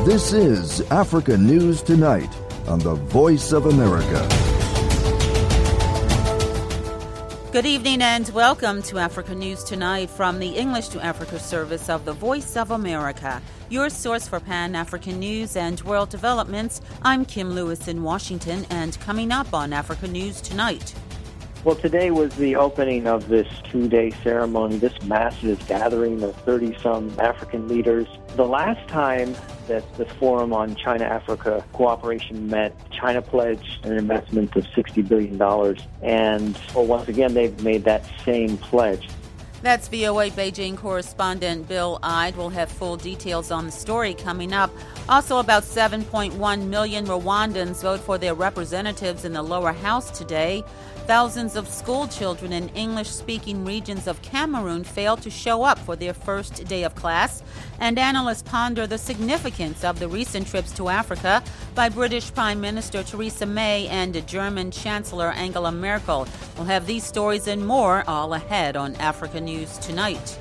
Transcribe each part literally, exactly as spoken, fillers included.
This is Africa News Tonight on the Voice of America. Good evening and welcome to Africa News Tonight from the English to Africa service of the Voice of America, your source for Pan-African news and world developments. I'm Kim Lewis in Washington, and coming up on Africa News Tonight. Well, today was the opening of this two-day ceremony, this massive gathering of thirty-some African leaders. The last time that the Forum on China-Africa Cooperation met, China pledged an investment of sixty billion dollars. And well, once again, they've made that same pledge. That's V O A Beijing correspondent Bill Ide. We'll have full details on the story coming up. Also, about seven point one million Rwandans vote for their representatives in the lower house today. Thousands of school children in English-speaking regions of Cameroon failed to show up for their first day of class. And analysts ponder the significance of the recent trips to Africa by British Prime Minister Theresa May and German Chancellor Angela Merkel. We'll have these stories and more all ahead on Africa News Tonight.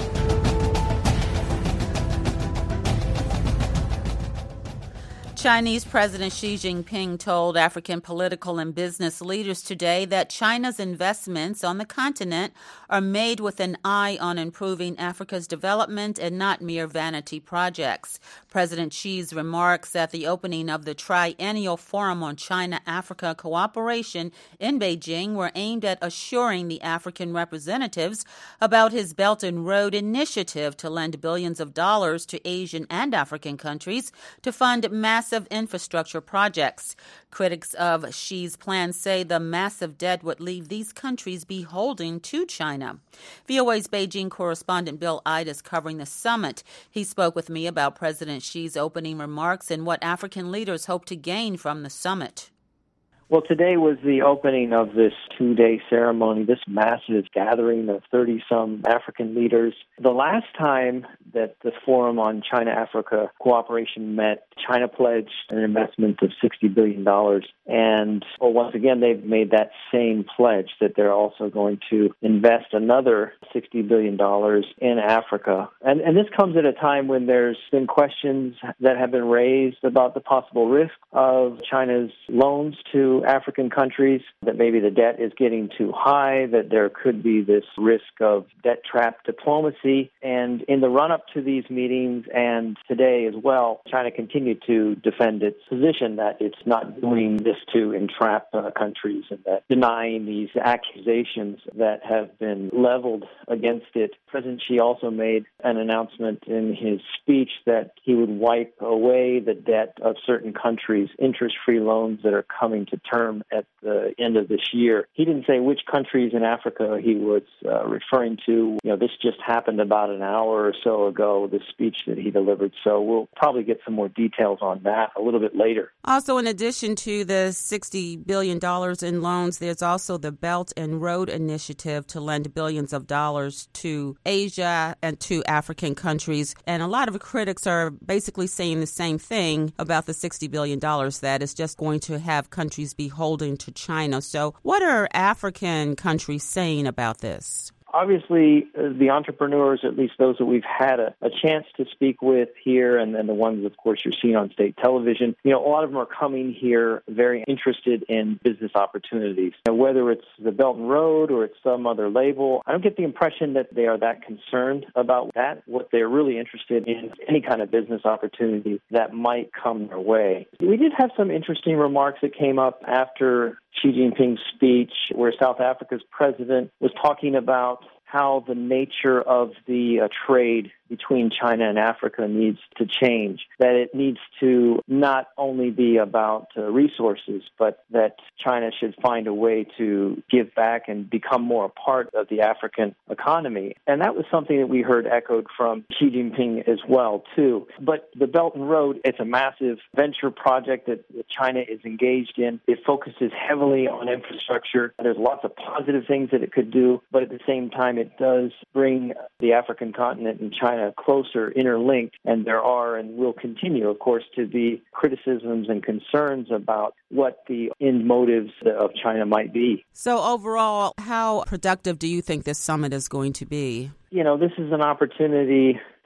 Chinese President Xi Jinping told African political and business leaders today that China's investments on the continent are made with an eye on improving Africa's development and not mere vanity projects. President Xi's remarks at the opening of the Triennial Forum on China-Africa Cooperation in Beijing were aimed at assuring the African representatives about his Belt and Road initiative to lend billions of dollars to Asian and African countries to fund massive infrastructure projects. Critics of Xi's plan say the massive debt would leave these countries beholden to China. V O A's Beijing correspondent Bill Ide is covering the summit. He spoke with me about President Xi's opening remarks and what African leaders hope to gain from the summit. Well, today was the opening of this two-day ceremony, this massive gathering of thirty-some African leaders. The last time that the Forum on China-Africa Cooperation met, China pledged an investment of sixty billion dollars. And well, once again, they've made that same pledge that they're also going to invest another sixty billion dollars in Africa. And, and this comes at a time when there's been questions that have been raised about the possible risk of China's loans to African countries, that maybe the debt is getting too high, that there could be this risk of debt trap diplomacy. And in the run-up to these meetings and today as well, China continued to defend its position that it's not doing this to entrap uh, countries, and that denying these accusations that have been leveled against it. President Xi also made an announcement in his speech that he would wipe away the debt of certain countries, interest-free loans that are coming to term at the end of this year. He didn't say which countries in Africa he was uh, referring to. You know, this just happened about an hour or so ago, the speech that he delivered. So we'll probably get some more details on that a little bit later. Also, in addition to the sixty billion dollars in loans, there's also the Belt and Road Initiative to lend billions of dollars to Asia and to African countries. And a lot of critics are basically saying the same thing about the sixty billion dollars, that it's just going to have countries beholden to China. So what are African countries saying about this? Obviously, uh, the entrepreneurs, at least those that we've had a, a chance to speak with here, and then the ones, of course, you're seeing on state television, you know, a lot of them are coming here very interested in business opportunities. And whether it's the Belt and Road or it's some other label, I don't get the impression that they are that concerned about that. What they're really interested in is any kind of business opportunity that might come their way. We did have some interesting remarks that came up after Xi Jinping's speech, where South Africa's president was talking about how the nature of the uh, trade between China and Africa needs to change, that it needs to not only be about uh, resources, but that China should find a way to give back and become more a part of the African economy. And that was something that we heard echoed from Xi Jinping as well, too. But the Belt and Road, it's a massive venture project that China is engaged in. It focuses heavily on infrastructure. There's lots of positive things that it could do, but at the same time, it does bring the African continent and China closer, interlinked, and there are and will continue, of course, to be criticisms and concerns about what the end motives of China might be. So overall, how productive do you think this summit is going to be? You know, this is an opportunity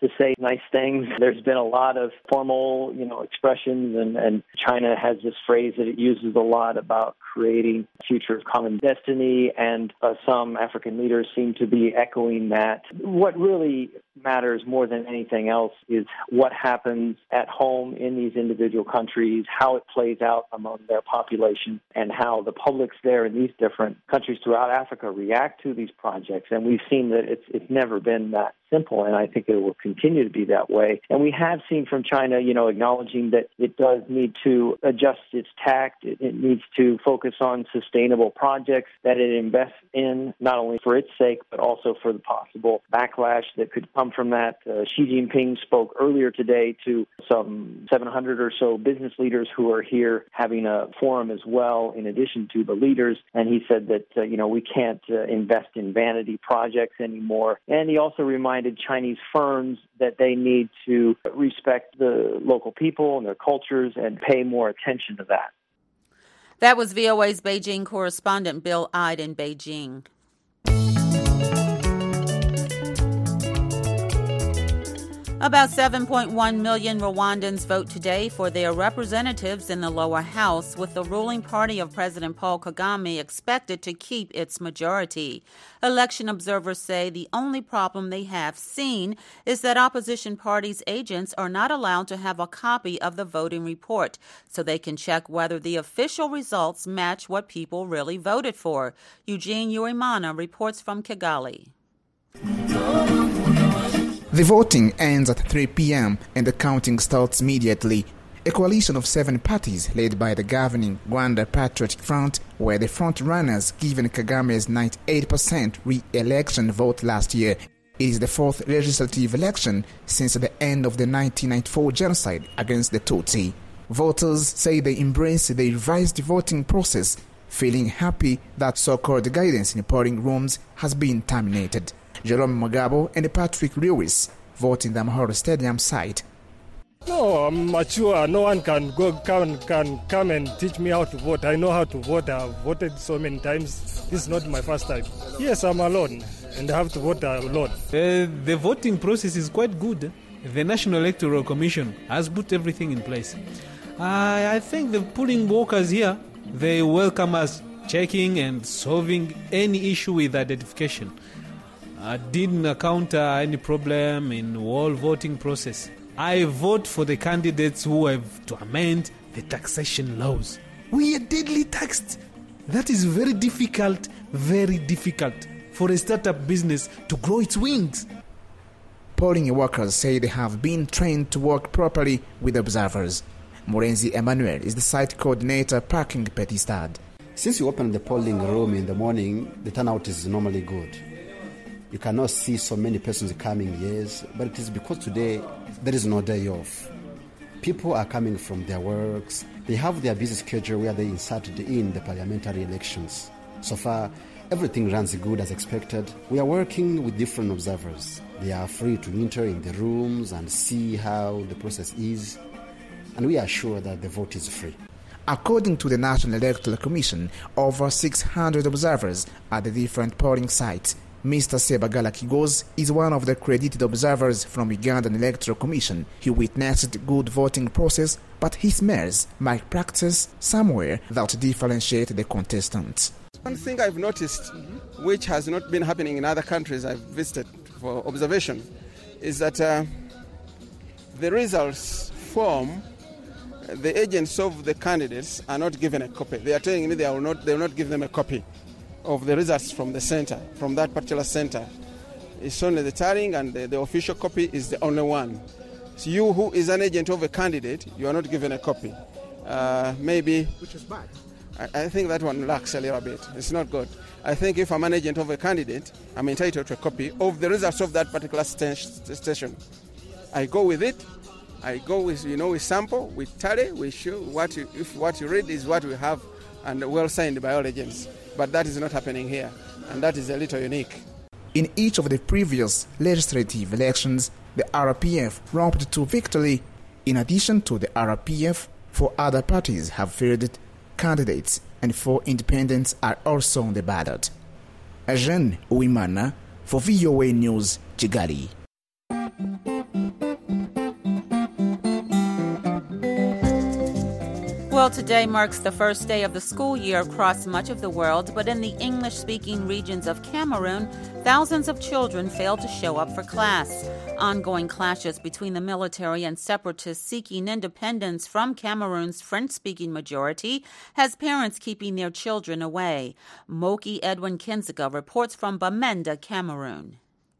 to say nice things. There's been a lot of formal, you know, expressions, and, and China has this phrase that it uses a lot about creating a future of common destiny, and uh, some African leaders seem to be echoing that. What really matters more than anything else is what happens at home in these individual countries, how it plays out among their population, and how the publics there in these different countries throughout Africa react to these projects. And we've seen that it's it's never been that simple, and I think it will continue to be that way. And we have seen from China, you know, acknowledging that it does need to adjust its tact. It, it needs to focus on sustainable projects that it invests in, not only for its sake, but also for the possible backlash that could come from that. Uh, Xi Jinping spoke earlier today to some seven hundred or so business leaders who are here having a forum as well, in addition to the leaders. And he said that, uh, you know, we can't uh, invest in vanity projects anymore. And he also reminded Chinese firms that they need to respect the local people and their cultures and pay more attention to that. That was V O A's Beijing correspondent Bill Ide in Beijing. About seven point one million Rwandans vote today for their representatives in the lower house, with the ruling party of President Paul Kagame expected to keep its majority. Election observers say the only problem they have seen is that opposition parties' agents are not allowed to have a copy of the voting report, so they can check whether the official results match what people really voted for. Eugene Uemana reports from Kigali. The voting ends at three p.m. and the counting starts immediately. A coalition of seven parties led by the governing Rwanda Patriotic Front were the front runners given Kagame's ninety-eight percent re-election vote last year. It is the fourth legislative election since the end of the nineteen ninety-four genocide against the Tutsi. Voters say they embrace the revised voting process, feeling happy that so-called guidance in polling rooms has been terminated. Jerome Mugabo and Patrick Lewis vote in the Mahoro Stadium site. No, I'm mature. No one can go can, can come and teach me how to vote. I know how to vote. I've voted so many times. This is not my first time. Yes, I'm alone, and I have to vote alone. Uh, the voting process is quite good. The National Electoral Commission has put everything in place. I, I think the polling workers here, they welcome us checking and solving any issue with identification. I didn't encounter any problem in the whole voting process. I vote for the candidates who have to amend the taxation laws. We are deadly taxed. That is very difficult, very difficult for a startup business to grow its wings. Polling workers say they have been trained to work properly with observers. Morenzi Emmanuel is the site coordinator parking Petit Stade. Since you open the polling room in the morning, the turnout is normally good. You cannot see so many persons coming, yes, but it is because today there is no day off. People are coming from their works. They have their busy schedule where they inserted in the parliamentary elections. So far, everything runs good as expected. We are working with different observers. They are free to enter in the rooms and see how the process is, and we are sure that the vote is free. According to the National Electoral Commission, over six hundred observers at the different polling sites. Mister Sebagala Kigoz is one of the credited observers from Ugandan Electoral Commission. He witnessed good voting process, but he smells malpractice somewhere that differentiate the contestants. One thing I've noticed, which has not been happening in other countries I've visited for observation, is that uh, the results form, the agents of the candidates are not given a copy. They are telling me they will not, they will not give them a copy of the results from the center, from that particular center. It's only the tallying, and the, the official copy is the only one. So you, who is an agent of a candidate, you are not given a copy. Uh, maybe... Which is bad. I, I think that one lacks a little bit. It's not good. I think if I'm an agent of a candidate, I'm entitled to a copy of the results of that particular st- station. I go with it. I go with, you know, we sample, we tally, we show what you, if what you read is what we have, and well signed by all agents. But that is not happening here, and that is a little unique. In each of the previous legislative elections, the R P F romped to victory. In addition to the R P F, four other parties have fielded candidates, and four independents are also on the ballot. Eugene Uemana for V O A News, Kigali. Well, today marks the first day of the school year across much of the world, but in the English-speaking regions of Cameroon, thousands of children failed to show up for class. Ongoing clashes between the military and separatists seeking independence from Cameroon's French-speaking majority has parents keeping their children away. Moki Edwin Kinziga reports from Bamenda, Cameroon.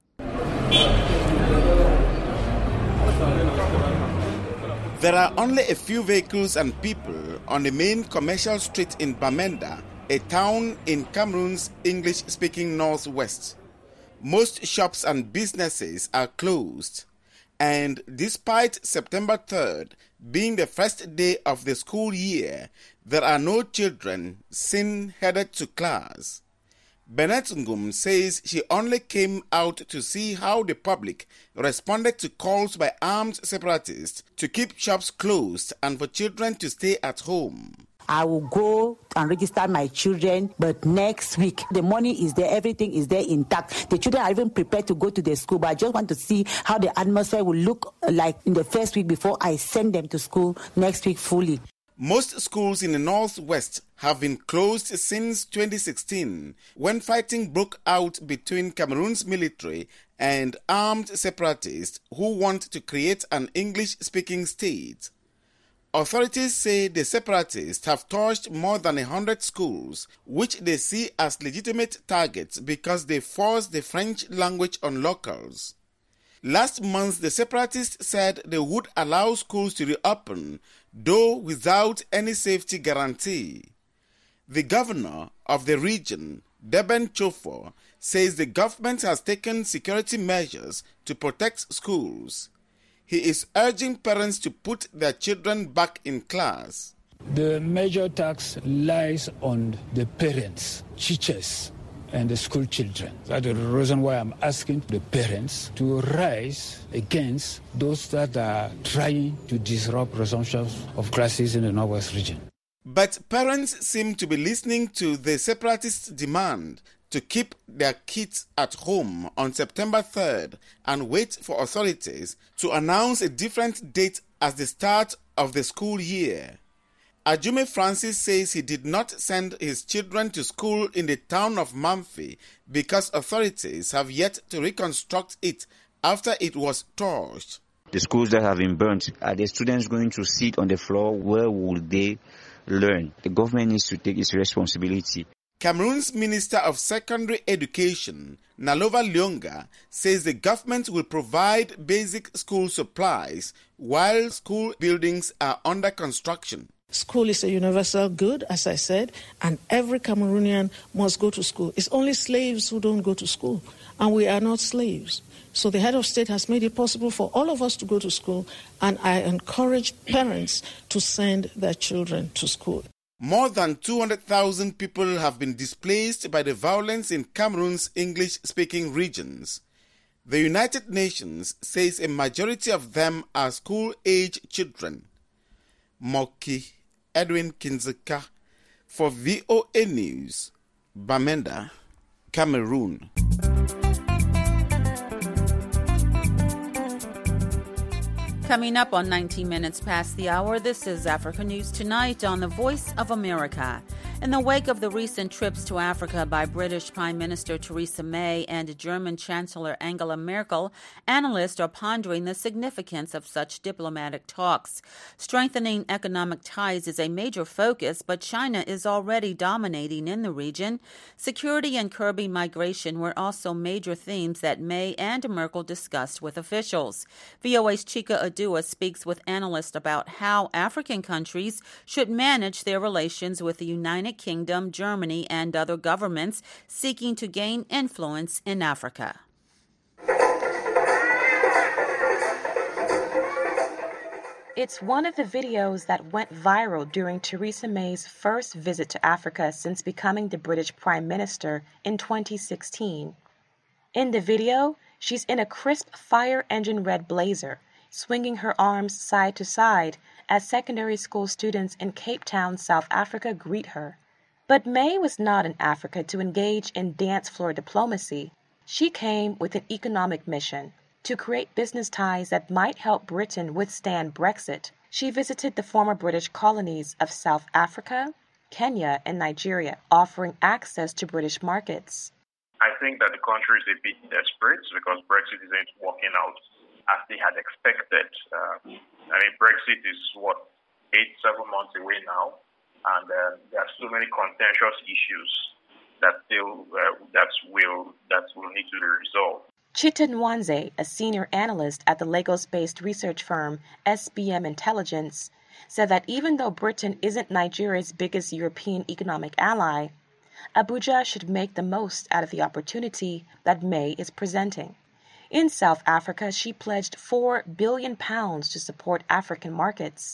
There are only a few vehicles and people on the main commercial street in Bamenda, a town in Cameroon's English-speaking northwest. Most shops and businesses are closed, and despite September third being the first day of the school year, there are no children seen headed to class. Bennett Ngum says she only came out to see how the public responded to calls by armed separatists to keep shops closed and for children to stay at home. I will go and register my children, but next week, the money is there, everything is there intact. The children are even prepared to go to the school, but I just want to see how the atmosphere will look like in the first week before I send them to school next week fully. Most schools in the northwest have been closed since twenty sixteen, when fighting broke out between Cameroon's military and armed separatists who want to create an English-speaking state. Authorities say the separatists have torched more than one hundred schools, which they see as legitimate targets because they force the French language on locals. Last month, the separatists said they would allow schools to reopen, though without any safety guarantee. The governor of the region, Deben Chofo, says the government has taken security measures to protect schools. He is urging parents to put their children back in class. The major tax lies on the parents, teachers, and the school children. That's the reason why I'm asking the parents to rise against those that are trying to disrupt resumption of classes in the Northwest region. But parents seem to be listening to the separatists' demand to keep their kids at home on September third and wait for authorities to announce a different date as the start of the school year. Ajume Francis says he did not send his children to school in the town of Mamfi because authorities have yet to reconstruct it after it was torched. The schools that have been burnt, are the students going to sit on the floor? Where will they learn? The government needs to take its responsibility. Cameroon's Minister of Secondary Education, Nalova Lyonga, says the government will provide basic school supplies while school buildings are under construction. School is a universal good, as I said, and every Cameroonian must go to school. It's only slaves who don't go to school, and we are not slaves. So the head of state has made it possible for all of us to go to school, and I encourage parents to send their children to school. More than two hundred thousand people have been displaced by the violence in Cameroon's English-speaking regions. The United Nations says a majority of them are school-age children. Moki Edwin Kinziga for V O A News, Bamenda, Cameroon. Coming up on nineteen minutes past the hour, this is Africa News Tonight on the Voice of America. In the wake of the recent trips to Africa by British Prime Minister Theresa May and German Chancellor Angela Merkel, analysts are pondering the significance of such diplomatic talks. Strengthening economic ties is a major focus, but China is already dominating in the region. Security and curbing migration were also major themes that May and Merkel discussed with officials. V O A's Chika Adua speaks with analysts about how African countries should manage their relations with the United Kingdom, Germany, and other governments seeking to gain influence in Africa. It's one of the videos that went viral during Theresa May's first visit to Africa since becoming the British Prime Minister in twenty sixteen. In the video, she's in a crisp fire engine red blazer, swinging her arms side to side as secondary school students in Cape Town, South Africa greet her. But May was not in Africa to engage in dance floor diplomacy. She came with an economic mission to create business ties that might help Britain withstand Brexit She visited the former British colonies of South Africa, Kenya, and Nigeria, offering access to British markets. I think that the country is a bit desperate because Brexit isn't working out as they had expected. Uh, I mean, Brexit is, what, eight, seven months away now, and uh, there are so many contentious issues that still uh, that will that will need to be resolved. Chita Nwanze, a senior analyst at the Lagos-based research firm S B M Intelligence, said that even though Britain isn't Nigeria's biggest European economic ally, Abuja should make the most out of the opportunity that May is presenting. In South Africa, she pledged four billion pounds to support African markets.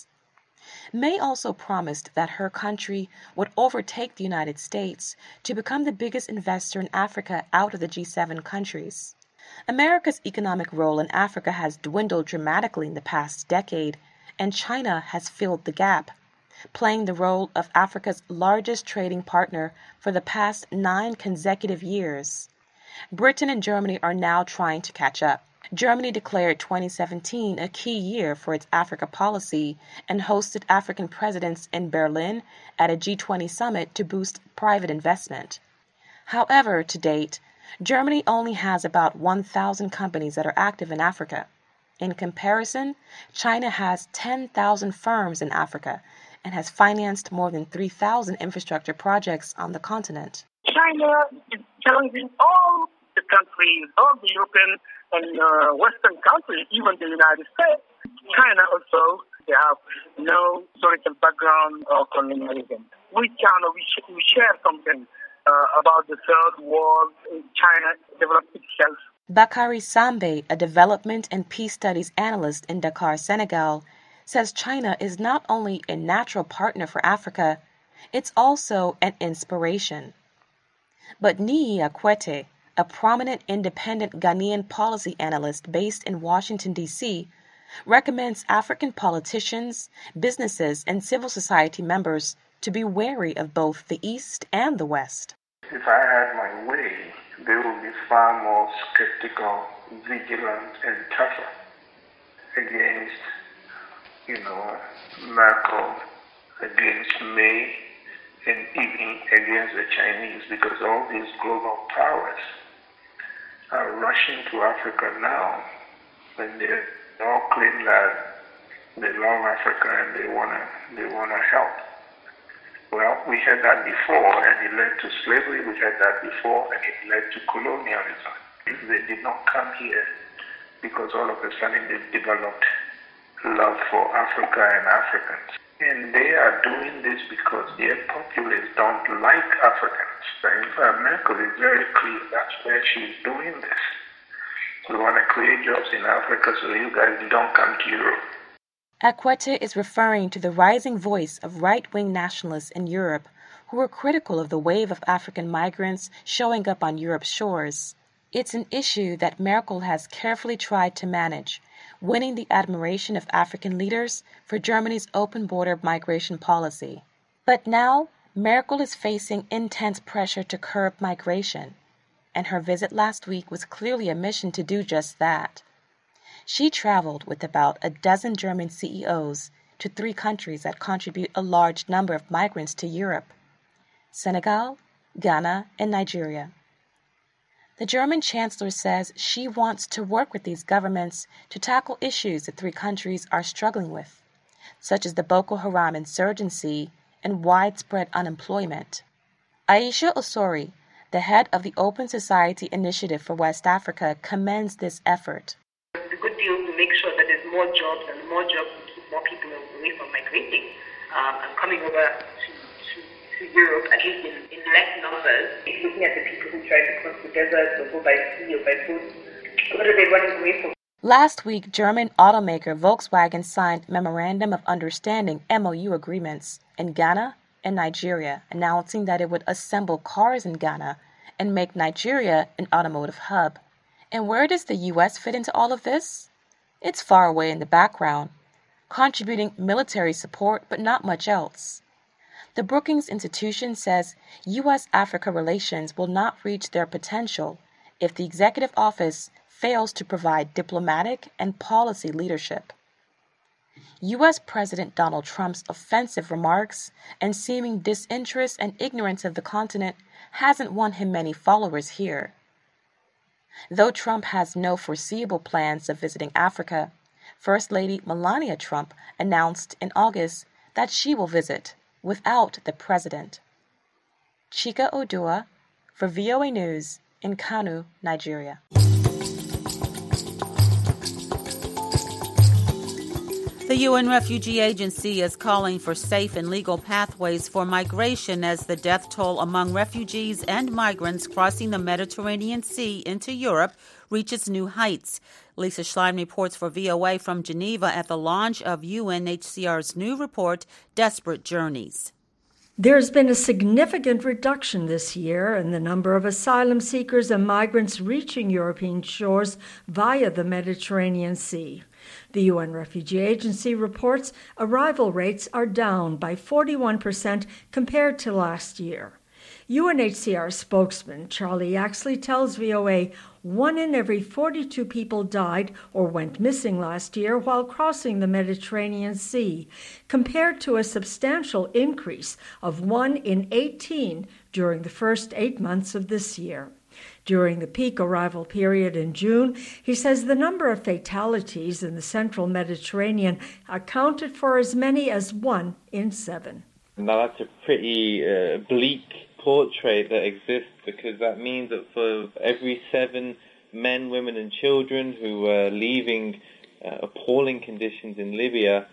May also promised that her country would overtake the United States to become the biggest investor in Africa out of the G seven countries. America's economic role in Africa has dwindled dramatically in the past decade, and China has filled the gap, playing the role of Africa's largest trading partner for the past nine consecutive years. Britain and Germany are now trying to catch up. Germany declared twenty seventeen a key year for its Africa policy and hosted African presidents in Berlin at a G twenty summit to boost private investment. However, to date, Germany only has about one thousand companies that are active in Africa. In comparison, China has ten thousand firms in Africa and has financed more than three thousand infrastructure projects on the continent. China is challenging all the countries, all the European and uh, Western countries, even the United States. China also, they have no historical background of colonialism. We China, we, sh- we share something uh, about the Third World. China developed itself. Bakary Sambe, a development and peace studies analyst in Dakar, Senegal, says China is not only a natural partner for Africa, it's also an inspiration. But Nii Akwete, a prominent independent Ghanaian policy analyst based in Washington, D C, recommends African politicians, businesses, and civil society members to be wary of both the East and the West. If I had my way, they would be far more skeptical, vigilant, and tougher against, you know, Merkel, against May, and even against the Chinese, because all these global powers are rushing to Africa now, and they all claim that they love Africa and they wanna they wanna help. Well, we had that before, and it led to slavery. We had that before, and it led to colonialism. They did not come here because all of a sudden they developed love for Africa and Africans. And they are doing this because their populace don't like Africans. In fact, Merkel is very clear that's where she's doing this. We want to create jobs in Africa so you guys don't come to Europe. Akwete is referring to the rising voice of right-wing nationalists in Europe who are critical of the wave of African migrants showing up on Europe's shores. It's an issue that Merkel has carefully tried to manage, winning the admiration of African leaders for Germany's open border migration policy. But now, Merkel is facing intense pressure to curb migration, and her visit last week was clearly a mission to do just that. She traveled with about a dozen German C E Os to three countries that contribute a large number of migrants to Europe: Senegal, Ghana, and Nigeria. The German chancellor says she wants to work with these governments to tackle issues the three countries are struggling with, such as the Boko Haram insurgency and widespread unemployment. Aisha Osori, the head of the Open Society Initiative for West Africa, commends this effort. It's a good deal to make sure that there's more jobs, and more jobs will keep more people away from migrating um, and coming over to, to, to Europe, at least in, in less numbers. Looking at the people who try to cross the desert or go by sea or by boat, what are they running away from? Last week, German automaker Volkswagen signed Memorandum of Understanding M O U agreements in Ghana and Nigeria, announcing that it would assemble cars in Ghana and make Nigeria an automotive hub. And where does the U S fit into all of this? It's far away in the background, contributing military support but not much else. The Brookings Institution says U S Africa relations will not reach their potential if the executive office fails to provide diplomatic and policy leadership. U S President Donald Trump's offensive remarks and seeming disinterest and ignorance of the continent hasn't won him many followers here. Though Trump has no foreseeable plans of visiting Africa, First Lady Melania Trump announced in August that she will visit without the president. Chika Odua for V O A News in Kano, Nigeria. The U N Refugee Agency is calling for safe and legal pathways for migration as the death toll among refugees and migrants crossing the Mediterranean Sea into Europe reaches new heights. Lisa Schlein reports for V O A from Geneva at the launch of U N H C R's new report, Desperate Journeys. There's been a significant reduction this year in the number of asylum seekers and migrants reaching European shores via the Mediterranean Sea. The U N Refugee Agency reports arrival rates are down by forty-one percent compared to last year. U N H C R spokesman Charlie Yaxley tells V O A one in every forty-two people died or went missing last year while crossing the Mediterranean Sea, compared to a substantial increase of one in eighteen during the first eight months of this year. During the peak arrival period in June, he says the number of fatalities in the central Mediterranean accounted for as many as one in seven. Now that's a pretty uh, bleak portrait that exists, because that means that for every seven men, women and children who were leaving uh, appalling conditions in Libya,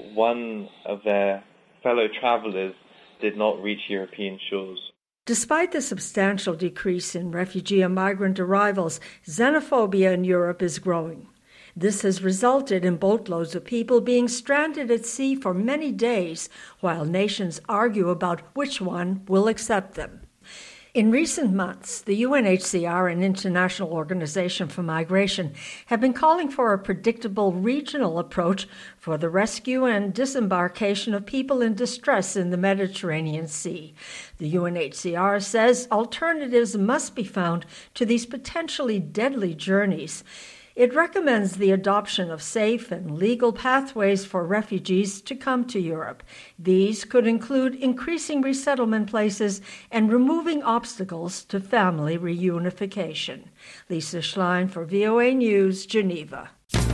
one of their fellow travelers did not reach European shores. Despite the substantial decrease in refugee and migrant arrivals, xenophobia in Europe is growing. This has resulted in boatloads of people being stranded at sea for many days, while nations argue about which one will accept them. In recent months, the U N H C R and International Organization for Migration have been calling for a predictable regional approach for the rescue and disembarkation of people in distress in the Mediterranean Sea. The U N H C R says alternatives must be found to these potentially deadly journeys. It recommends the adoption of safe and legal pathways for refugees to come to Europe. These could include increasing resettlement places and removing obstacles to family reunification. Lisa Schlein for V O A News, Geneva.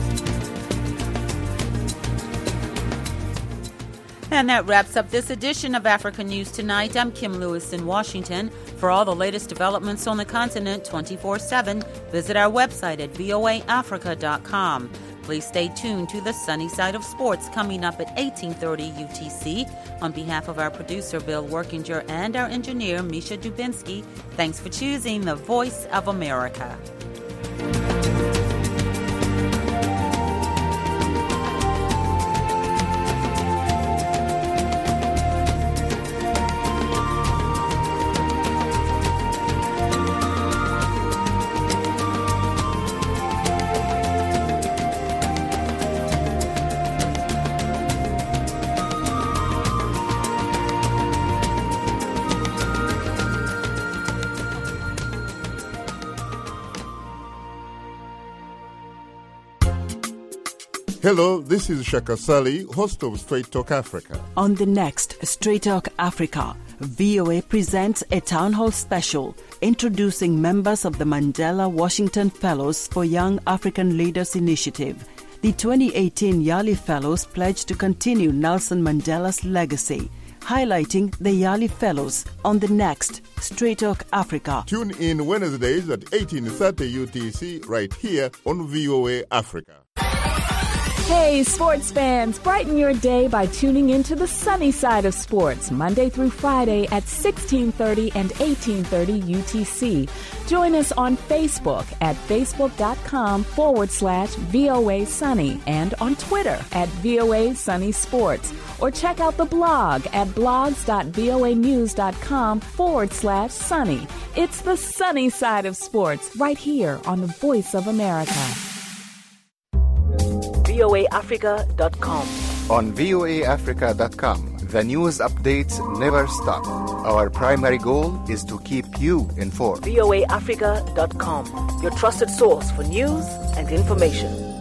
And that wraps up this edition of Africa News Tonight. I'm Kim Lewis in Washington. For all the latest developments on the continent twenty-four seven, visit our website at V O A Africa dot com. Please stay tuned to the Sunny Side of Sports coming up at eighteen thirty U T C. On behalf of our producer, Bill Workinger, and our engineer, Misha Dubinsky, thanks for choosing the Voice of America. Hello, this is Shaka Sali, host of Straight Talk Africa. On the next Straight Talk Africa, V O A presents a town hall special introducing members of the Mandela Washington Fellows for Young African Leaders Initiative. The twenty eighteen Yali Fellows pledge to continue Nelson Mandela's legacy, highlighting the Yali Fellows on the next Straight Talk Africa. Tune in Wednesdays at eighteen thirty U T C right here on V O A Africa. Hey, sports fans, brighten your day by tuning into the Sunny Side of Sports, Monday through Friday at sixteen thirty and eighteen thirty U T C. Join us on Facebook at facebook.com forward slash VOA Sunny and on Twitter at VOA Sunny Sports. Or check out the blog at blogs.voanews.com forward slash sunny. It's the Sunny Side of Sports right here on the Voice of America. V O A Africa dot com. On V O A Africa dot com, the news updates never stop. Our primary goal is to keep you informed. V O A Africa dot com, your trusted source for news and information.